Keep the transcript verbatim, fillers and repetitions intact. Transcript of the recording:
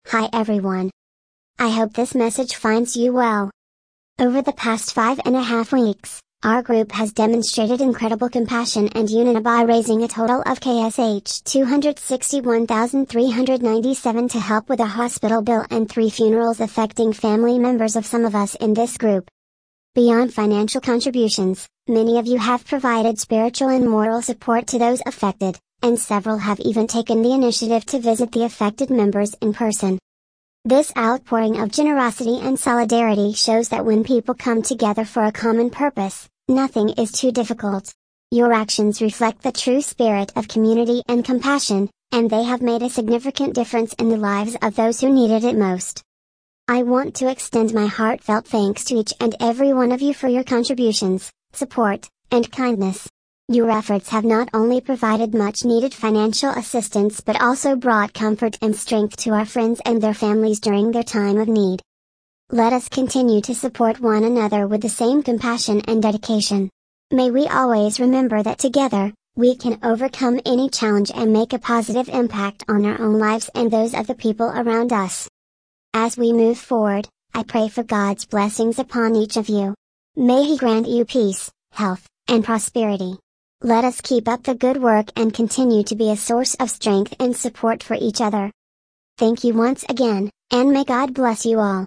Hi everyone. I hope this message finds you well. Over the past five and a half weeks, our group has demonstrated incredible compassion and unity by raising a total of two hundred sixty-one thousand three hundred ninety-seven to help with a hospital bill and three funerals affecting family members of some of us in this group. Beyond financial contributions, many of you have provided spiritual and moral support to those affected, and several have even taken the initiative to visit the affected members in person. This outpouring of generosity and solidarity shows that when people come together for a common purpose, nothing is too difficult. Your actions reflect the true spirit of community and compassion, and they have made a significant difference in the lives of those who needed it most. I want to extend my heartfelt thanks to each and every one of you for your contributions, support, and kindness. Your efforts have not only provided much needed financial assistance but also brought comfort and strength to our friends and their families during their time of need. Let us continue to support one another with the same compassion and dedication. May we always remember that together, we can overcome any challenge and make a positive impact on our own lives and those of the people around us. As we move forward, I pray for God's blessings upon each of you. May He grant you peace, health, and prosperity. Let us keep up the good work and continue to be a source of strength and support for each other. Thank you once again, and may God bless you all.